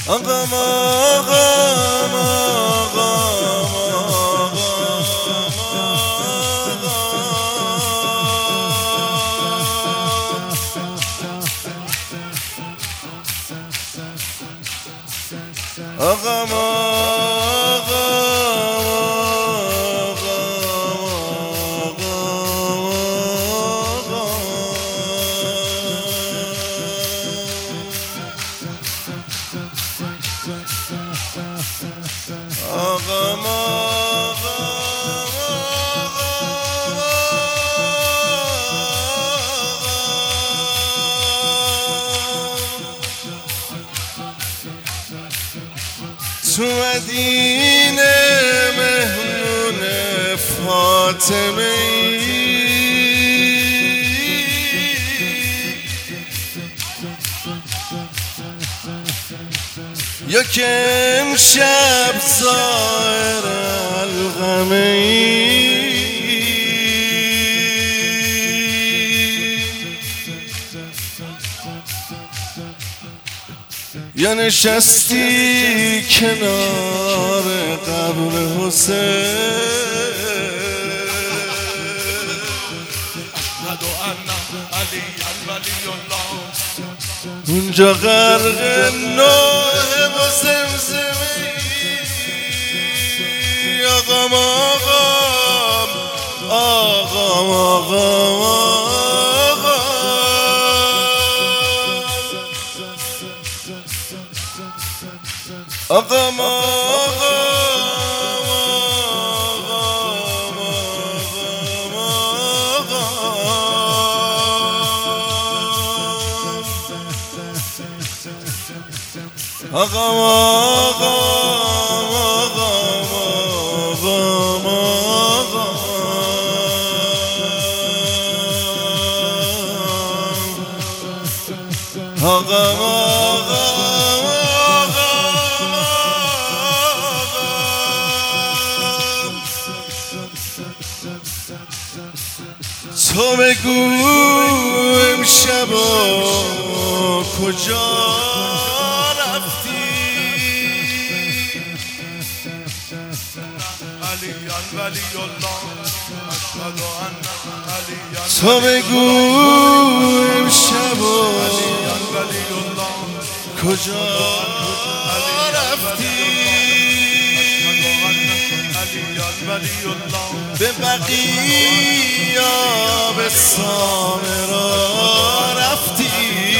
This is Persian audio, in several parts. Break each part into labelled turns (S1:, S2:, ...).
S1: آقام آقام آقام تو مدینه مهمون فاطمه ای یا که امشب زائر القمه ای یا نشستی کنار قبر حسین اونجا غرق نوح و زمزمه ای آقام آقام آقام آقام آقام تو بگو امشبا کجا رفتی تو بگو امشبا کجا رفتی به بقیه به سامرا رفتی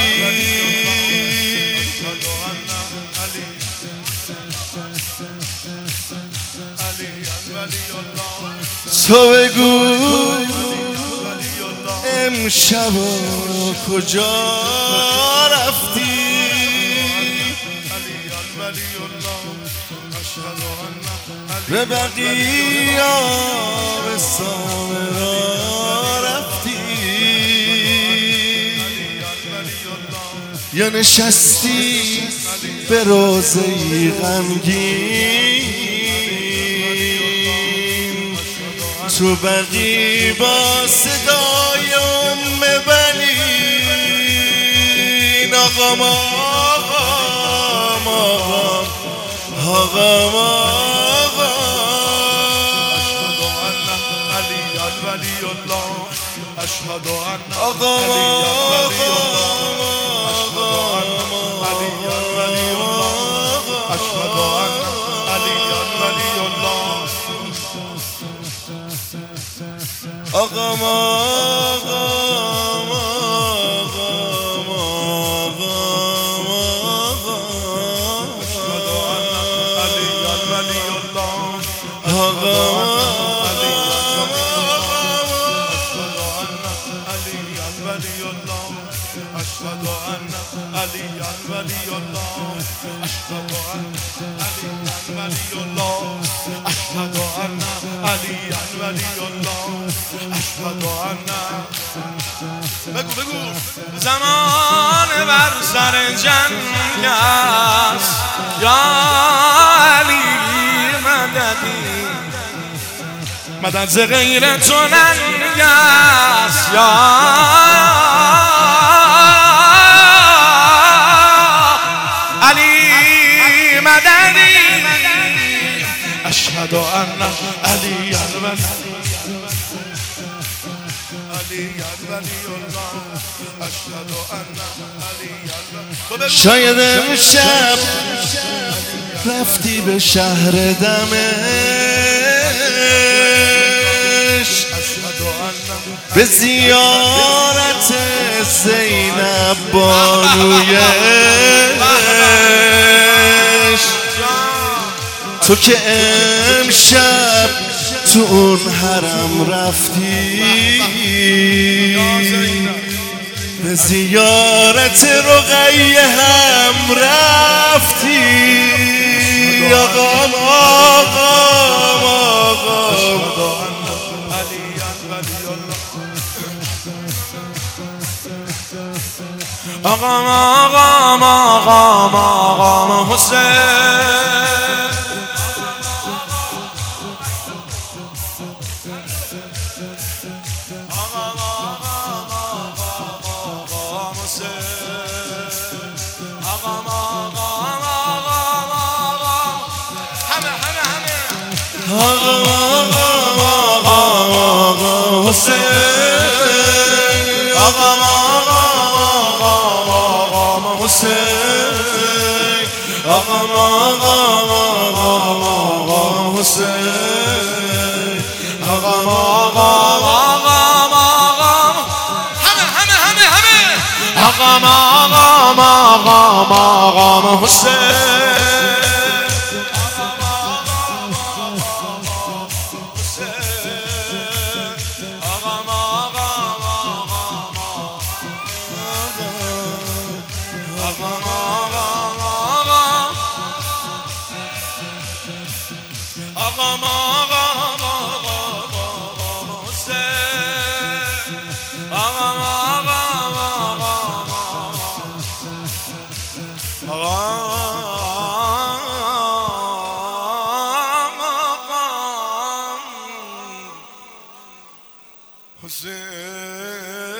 S1: تو بگو امشب کجا رفتی به بقیه به سامرا رفتی یا نشستی به روضه‌ای غمگین تو بقیع با صدای ام بنین آقام آقام آقام آقام أشهد أن علي ولي الله أشهد أن علي ولي الله آقام آقام أشهد أن علي ولي الله آقام أشهد أن عليا ولي الله أشهد أن عليا ولي الله أشهد أن عليا ولي الله أشهد أن بگو زمان بر سر جنگ است یا علی مددی مدد ز غیر تو ننگ است یا علی اشهد ان علی الولی علی الولی الله اشهد ان علی الولی.
S2: شاید امشب رفتی به شهر دمشق به زیارت زینب بانویش، تو که امشب تو اون حرم رفتی به زیارت رقیه هم رفتی. آقام آقام آقام
S1: آقام آقام آقام آقام حسین حسین